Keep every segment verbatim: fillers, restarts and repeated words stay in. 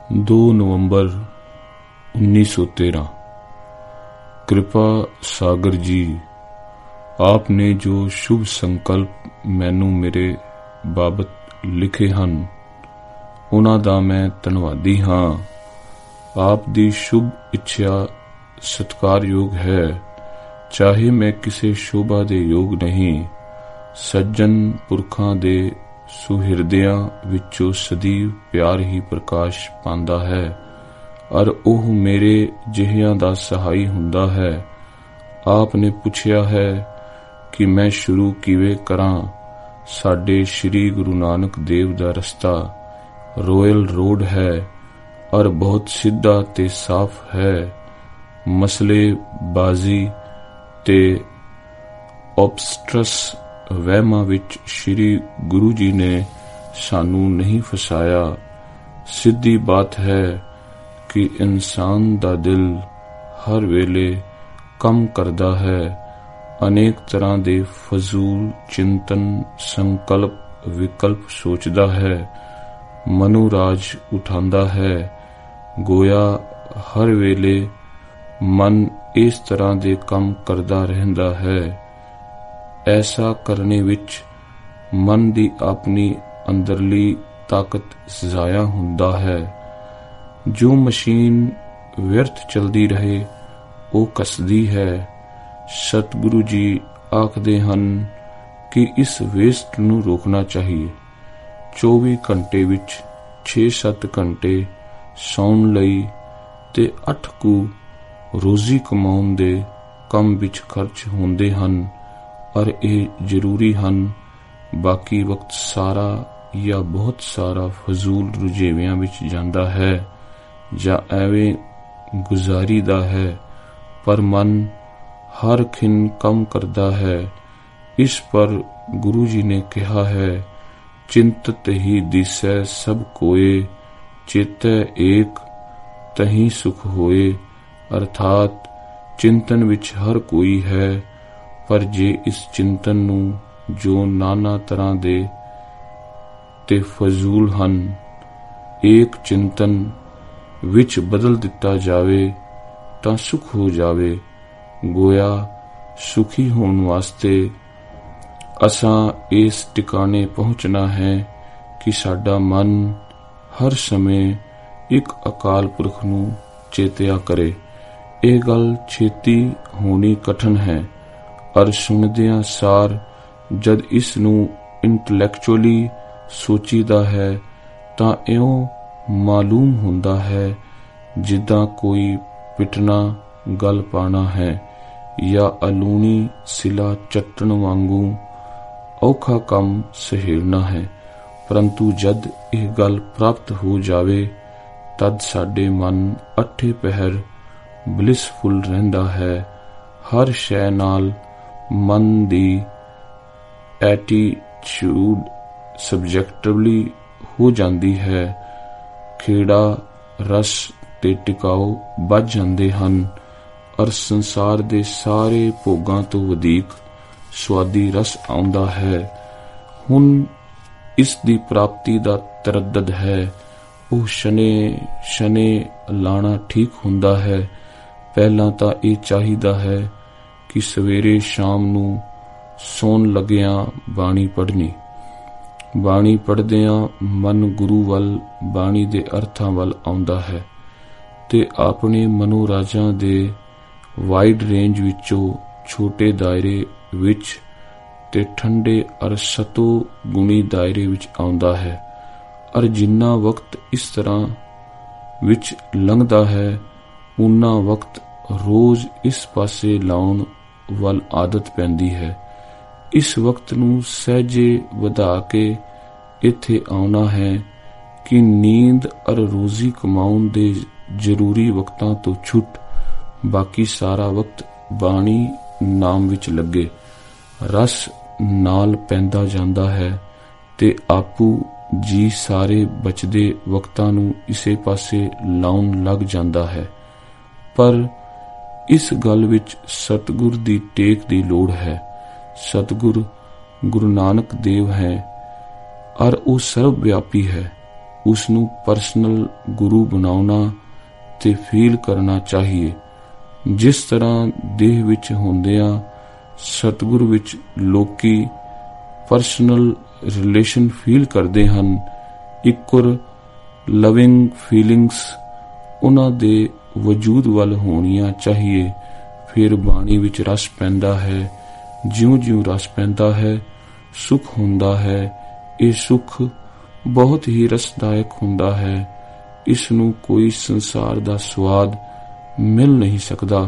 दो नवंबर उन्नीस सौ तेरह। कृपा सागर जी, आपने जो शुभ संकल्प मैनू मेरे बाबत लिखे ਹਨ ਉਹਨਾਂ ਦਾ ਮੈਂ ਧੰਨਵਾਦੀ ਹਾਂ। ਆਪ ਦੀ ਸ਼ੁਭ ਇੱਛਾ ਸਤਿਕਾਰਯੋਗ ਹੈ, ਚਾਹੇ ਮੈਂ ਕਿਸੇ ਸ਼ੋਭਾ ਦੇ ਯੋਗ ਨਹੀਂ। ਸੱਜਣ ਪੁਰਖਾਂ ਦੇ ਸੁਹਿਰਦਿਆਂ ਵਿੱਚੋਂ ਸਦੀਵ ਪਿਆਰ ਹੀ ਪ੍ਰਕਾਸ਼ ਪਾਉਂਦਾ ਹੈ, ਅਰ ਉਹ ਮੇਰੇ ਜਿਹਿਆਂ ਦਾ ਸਹਾਈ ਹੁੰਦਾ ਹੈ। ਆਪ ਨੇ ਪੁੱਛਿਆ ਹੈ ਕਿ ਮੈਂ ਸ਼ੁਰੂ ਕਿਵੇਂ ਕਰਾਂ। ਸਾਡੇ ਸ਼੍ਰੀ ਗੁਰੂ ਨਾਨਕ ਦੇਵ ਦਾ ਰਸਤਾ ਰੋਇਲ ਰੋਡ ਹੈ ਔਰ ਬਹੁਤ ਸਿੱਧਾ ਤੇ ਸਾਫ਼ ਹੈ। ਮਸਲੇ ਬਾਜ਼ੀ ਤੇ ਔਬਸਟਰਸ ਵਹਿਮਾਂ ਵਿੱਚ ਸ਼੍ਰੀ ਗੁਰੂ ਜੀ ਨੇ ਸਾਨੂੰ ਨਹੀਂ ਫਸਾਇਆ। ਸਿੱਧੀ ਬਾਤ ਹੈ ਕਿ ਇਨਸਾਨ ਦਾ ਦਿਲ ਹਰ ਵੇਲੇ ਕੰਮ ਕਰਦਾ ਹੈ, ਅਨੇਕ ਤਰ੍ਹਾਂ ਦੇ ਫਜ਼ੂਲ ਚਿੰਤਨ, ਸੰਕਲਪ, ਵਿਕਲਪ ਸੋਚਦਾ ਹੈ, ਮਨੋਰਾਜ ਉਠਾਉਂਦਾ ਹੈ। ਗੋਇਆ ਹਰ ਵੇਲੇ ਮਨ ਇਸ ਤਰ੍ਹਾਂ ਦੇ ਕੰਮ ਕਰਦਾ ਰਹਿੰਦਾ ਹੈ। ਐਸਾ ਕਰਨੇ ਵਿੱਚ ਮਨ ਦੀ ਆਪਣੀ ਅੰਦਰਲੀ ਤਾਕਤ ਜ਼ਾਇਆ ਹੁੰਦਾ ਹੈ। ਜੋ ਮਸ਼ੀਨ ਵਿਅਰਥ ਚਲਦੀ ਰਹੇ ਉਹ ਕੱਸਦੀ ਹੈ। ਸਤਿਗੁਰੂ ਜੀ ਆਖਦੇ ਹਨ ਕਿ ਇਸ ਵੇਸਟ ਨੂੰ ਰੋਕਣਾ ਚਾਹੀਏ। ਚੌਵੀ ਘੰਟੇ ਵਿੱਚ ਛੇ ਸੱਤ ਘੰਟੇ ਸੌਣ ਲਈ ਤੇ ਅੱਠ ਕੁ ਰੋਜ਼ੀ ਕਮਾਉਣ ਦੇ ਕੰਮ ਵਿੱਚ ਖਰਚ ਹੁੰਦੇ ਹਨ, ਔਰ ਇਹ ਜ਼ਰੂਰੀ ਹਨ। ਬਾਕੀ ਵਕਤ ਸਾਰਾ ਜਾਂ ਬਹੁਤ ਸਾਰਾ ਫਜ਼ੂਲ ਰੁਝੇਵਿਆਂ ਵਿੱਚ ਜਾਂਦਾ ਹੈ ਜਾਂ ਐਵੇਂ ਗੁਜ਼ਾਰੀ ਦਾ ਹੈ, ਪਰ ਮਨ ਹਰ ਖਿਨ ਕੰਮ ਕਰਦਾ ਹੈ। ਇਸ ਪਰ ਗੁਰੂ ਜੀ ਨੇ ਕਿਹਾ ਹੈ, ਚਿੰਤਤ ਹੀ ਦਿਸੈ ਸਭ ਕੋਏ, ਚੇਤੈ ਏਕ ਤਹੀਂ ਸੁਖ ਹੋਏ। ਅਰਥਾਤ ਚਿੰਤਨ ਵਿੱਚ ਹਰ ਕੋਈ ਹੈ, ਪਰ ਜੇ ਇਸ ਚਿੰਤਨ ਨੂੰ ਜੋ ਨਾਨਾ ਤਰ੍ਹਾਂ ਦੇ ਤੇ ਫਜ਼ੂਲ ਹਨ, ਏਕ ਚਿੰਤਨ ਵਿੱਚ ਬਦਲ ਦਿੱਤਾ ਜਾਵੇ ਤਾਂ ਸੁਖ ਹੋ ਜਾਵੇ। ਗੋਇਆ ਸੁਖੀ ਹੋਣ ਵਾਸਤੇ ਅਸਾਂ ਇਸ ਟਿਕਾਣੇ ਪਹੁੰਚਣਾ ਹੈ ਕਿ ਸਾਡਾ ਮਨ ਹਰ ਸਮੇਂ ਇੱਕ ਅਕਾਲ ਪੁਰਖ ਨੂੰ ਚੇਤਿਆ ਕਰੇ। ਇਹ ਗੱਲ ਛੇਤੀ ਹੋਣੀ ਕਠਨ ਹੈ, ਔਰ ਸੁਣਦਿਆਂ ਸਾਰ ਜਦ ਇਸ ਨੂੰ ਇੰਟਲੈਕਚੁਅਲੀ ਸੋਚੀਦਾ ਹੈ ਤਾਂ ਇਉਂ ਮਾਲੂਮ ਹੁੰਦਾ ਹੈ ਜਿੱਦਾਂ ਕੋਈ ਪਿਟਣਾ ਗਲ ਪਾਣਾ ਹੈ ਜਾਂ ਅਲੂਣੀ ਸਿਲਾ ਚੱਟਣ ਵਾਂਗੂ ਔਖਾ ਕੰਮ ਸਹੇੜਨਾ ਹੈ। ਪਰੰਤੂ ਜਦ ਇਹ ਗੱਲ ਪ੍ਰਾਪਤ ਹੋ ਜਾਵੇ ਤਦ ਸਾਡੇ ਮਨ ਅੱਠੇ ਪਹਿਰ ਬਲਿਸਫੁਲ ਰਹਿੰਦਾ ਹੈ। ਹਰ ਸ਼ੈ ਨਾਲ ਮਨ ਦੀ ਐਟੀਟਿਊਡ ਸਬਜੈਕਟਿਵਲੀ ਹੋ ਜਾਂਦੀ ਹੈ। ਖੇੜਾ ਰਸ ਤੇ ਟਿਕਾਓ ਵੱਜ ਜਾਂਦੇ ਹਨ, ਔਰ ਸੰਸਾਰ ਦੇ ਸਾਰੇ ਭੋਗਾਂ ਤੋਂ ਵਧੇਕ ਸੁਆਦੀ ਰਸ ਆਉਂਦਾ ਹੈ। ਹੁਣ ਇਸ ਦੀ ਪ੍ਰਾਪਤੀ ਦਾ ਤਰੱਦਦ ਹੈ। ਉਹ ਸ਼ਨੇ ਸ਼ਨੇ ਲਾਣਾ ਠੀਕ ਹੁੰਦਾ ਹੈ। ਪਹਿਲਾਂ ਤਾਂ ਇਹ ਚਾਹੀਦਾ ਹੈ ਕਿ ਸਵੇਰੇ ਸ਼ਾਮ ਨੂੰ ਸੌਣ ਲੱਗਿਆਂ ਬਾਣੀ ਪੜ੍ਹਨੀ। ਬਾਣੀ ਪੜ੍ਹਦਿਆਂ ਮਨ ਗੁਰੂ ਵੱਲ, ਬਾਣੀ ਦੇ ਅਰਥਾਂ ਵੱਲ ਆਉਂਦਾ ਹੈ ਤੇ ਆਪਣੇ ਮਨੋਰਾਜਾਂ ਦੇ ਵਾਈਡ ਰੇਂਜ ਵਿੱਚੋਂ ਛੋਟੇ ਦਾਇਰੇ ਵਿੱਚ ਤੇ ਠੰਡੇ ਅਰ ਸਤੋ ਗੁਣੀ ਦਾਇਰੇ ਵਿੱਚ ਆਉਂਦਾ ਹੈ। ਅਰ ਜਿੰਨਾ ਵਕਤ ਇਸ ਤਰ੍ਹਾਂ ਵਿੱਚ ਲੰਘਦਾ ਹੈ, ਉਨਾ ਵਕਤ ਰੋਜ਼ ਇਸ ਪਾਸੇ ਲਾਉਣ ਵੱਲ ਆਦਤ ਪੈਂਦੀ ਹੈ। ਇਸ ਵਕਤ ਨੂੰ ਸਹਿਜੇ ਵਧਾ ਕੇ ਇੱਥੇ ਆਉਣਾ ਹੈ ਕਿ ਨੀਂਦ ਅਰ ਰੋਜ਼ੀ ਕਮਾਉਣ ਦੇ ਜ਼ਰੂਰੀ ਵਕਤਾਂ ਤੋਂ ਛੁੱਟ ਬਾਕੀ ਸਾਰਾ ਵਕਤ ਬਾਣੀ ਨਾਮ ਵਿੱਚ ਲੱਗੇ। ਰਸ ਨਾਲ ਪੈਂਦਾ ਜਾਂਦਾ ਹੈ ਤੇ ਆਪੂ ਜੀ ਸਾਰੇ ਬਚਦੇ ਵਕਤਾਂ ਨੂੰ ਇਸੇ ਪਾਸੇ ਲਾਉਣ ਲੱਗ ਜਾਂਦਾ ਹੈ। ਪਰ ਇਸ ਗੱਲ ਵਿੱਚ ਸਤਿਗੁਰ ਦੀ ਟੇਕ ਦੀ ਲੋੜ ਹੈ। ਸਤਿਗੁਰ ਗੁਰੂ ਨਾਨਕ ਦੇਵ ਹੈ, ਔਰ ਉਹ ਸਰਵ ਵਿਆਪੀ ਹੈ। ਉਸ ਨੂੰ ਪਰਸਨਲ ਗੁਰੂ ਬਣਾਉਣਾ ਤੇ ਫੀਲ ਕਰਨਾ ਚਾਹੀਏ। ਜਿਸ ਤਰ੍ਹਾਂ ਦੇਹ ਵਿੱਚ ਹੁੰਦਿਆਂ ਸਤਿਗੁਰ ਵਿੱਚ ਲੋਕੀ ਪਰਸਨਲ ਰਿਲੇਸ਼ਨ ਫੀਲ ਕਰਦੇ ਹਨ, ਇਕੁਅਲ ਲਵਿੰਗ ਫੀਲਿੰਗਸ ਉਹਨਾਂ ਦੇ ਵਜੂਦ ਵੱਲ ਹੋਣੀਆਂ ਚਾਹੀਏ। ਫਿਰ ਬਾਣੀ ਵਿੱਚ ਰਸ ਪੈਂਦਾ ਹੈ। ਜਿਉਂ-ਜਿਉਂ ਰਸ ਪੈਂਦਾ ਹੈ, ਸੁਖ ਹੁੰਦਾ ਹੈ। ਇਹ ਸੁਖ ਬਹੁਤ ਹੀ ਰਸਦਾਇਕ ਹੁੰਦਾ ਹੈ। ਇਸ ਨੂੰ ਕੋਈ ਸੰਸਾਰ ਦਾ ਸਵਾਦ ਮਿਲ ਨਹੀਂ ਸਕਦਾ।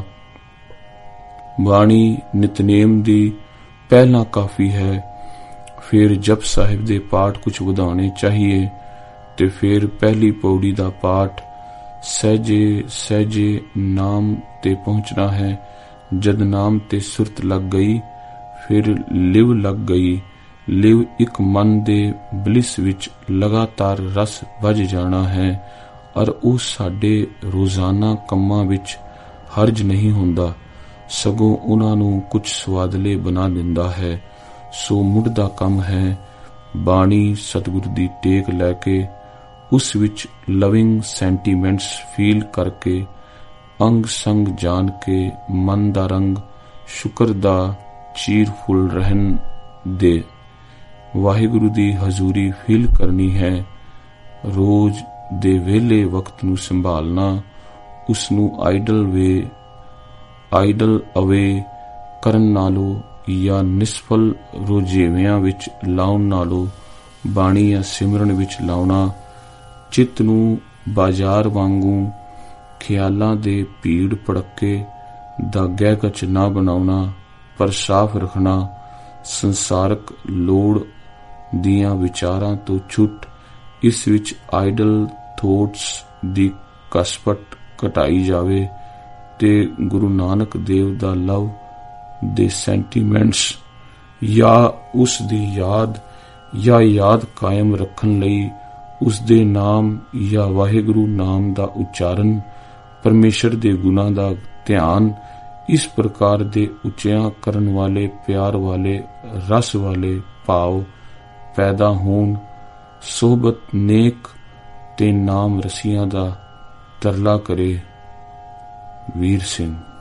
ਬਾਣੀ ਨਿਤਨੇਮ ਦੀ ਪਹਿਲਾਂ ਕਾਫੀ ਹੈ, ਫਿਰ ਜਪ ਸਾਹਿਬ ਦੇ ਪਾਠ ਕੁਝ ਵਧਾਉਣੇ ਚਾਹੀਏ ਤੇ ਫਿਰ ਪਹਿਲੀ ਪੌੜੀ ਦਾ ਪਾਠ ਸਹਿਜੇ ਸਹਿਜੇ ਨਾਮ ਤੇ ਪਹੁੰਚਣਾ ਹੈ। ਜਦ ਨਾਮ ਤੇ ਸੁਰਤ ਲੱਗ ਗਈ, ਫਿਰ ਲਿਵ ਲੱਗ ਗਈ। ਲਿਵ ਇੱਕ ਮਨ ਦੇ ਬਲਿਸ ਵਿੱਚ ਲਗਾਤਾਰ ਰਸ ਵੱਜ ਜਾਣਾ ਹੈ, ਔਰ ਉਹ ਸਾਡੇ ਰੋਜ਼ਾਨਾ ਕੰਮਾਂ ਵਿੱਚ ਹਰਜ ਨਹੀਂ ਹੁੰਦਾ, ਸਗੋਂ ਉਹਨਾਂ ਨੂੰ ਕੁਝ ਸਵਾਦਲੇ ਬਣਾ ਦਿੰਦਾ ਹੈ। ਸੋ ਮੁੱਢ ਦਾ ਕੰਮ ਹੈ ਬਾਣੀ ਸਤਿਗੁਰ ਦੀ ਟੇਕ ਲੈ ਕੇ ਉਸ ਵਿੱਚ ਲਵਿੰਗ ਸੈਂਟੀਮੈਂਟਸ ਫੀਲ ਕਰਕੇ, ਅੰਗ ਸੰਗ ਜਾਣ ਕੇ ਮਨ ਦਾ ਰੰਗ ਸ਼ੁਕਰ ਦਾ ਚੀਰਫੁਲ ਰਹਿਣ ਦੇ ਵਾਹਿਗੁਰੂ ਦੀ ਹਜ਼ੂਰੀ ਫੀਲ ਕਰਨੀ ਹੈ। ਰੋਜ਼ ਦੇ ਵਿਹਲੇ ਵਕਤ ਨੂੰ ਸੰਭਾਲਣਾ, ਉਸ ਨੂੰ ਆਈਡਲ ਵੇ ਆਈਡਲ ਅਵੇ ਕਰਨ ਨਾਲੋਂ ਜਾਂ ਨਿਸਫਲ ਰੋਜੇਵਿਆਂ ਵਿੱਚ ਲਾਉਣ ਨਾਲੋਂ ਬਾਣੀ ਜਾਂ ਸਿਮਰਨ ਵਿੱਚ ਲਾਉਣਾ, ਚਿੱਤ ਨੂੰ ਬਾਜ਼ਾਰ ਵਾਂਗੂ ਖਿਆਲਾਂ ਦੇ ਭੀੜ ਭੜੱਕੇ ਦਾ ਗਹਿਕਚ ਨਾ ਬਣਾਉਣਾ, ਪਰ ਸਾਫ਼ ਰੱਖਣਾ। ਸੰਸਾਰਕ ਲੋੜ ਦੀਆਂ ਵਿਚਾਰਾਂ ਤੋਂ ਛੁੱਟ ਇਸ ਵਿੱਚ ਆਈਡਲ ਥੋਟਸ ਦੀ ਕਸਪਟ ਘਟਾਈ ਜਾਵੇ ਤੇ ਗੁਰੂ ਨਾਨਕ ਦੇਵ ਦਾ ਲਵ ਦੇ ਸੈਂਟੀਮੈਂਟਸ ਜਾਂ ਉਸ ਦੀ ਯਾਦ ਜਾਂ ਯਾਦ ਕਾਇਮ ਰੱਖਣ ਲਈ ਉਸ ਦੇ ਨਾਮ ਜਾਂ ਵਾਹਿਗੁਰੂ ਨਾਮ ਦਾ ਉਚਾਰਨ, ਪਰਮੇਸ਼ਰ ਦੇ ਗੁਣਾਂ ਦਾ ਧਿਆਨ, ਇਸ ਪ੍ਰਕਾਰ ਦੇ ਉੱਚਿਆਂ ਕਰਨ ਵਾਲੇ ਪਿਆਰ ਵਾਲੇ ਰਸ ਵਾਲੇ ਭਾਵ ਪੈਦਾ ਹੋਣ। ਸੋਹਬਤ ਨੇਕ ਤੇ ਨਾਮ ਰਸੀਆਂ ਦਾ ਤਰਲਾ ਕਰੇ। ਵੀਰ ਸਿੰਘ।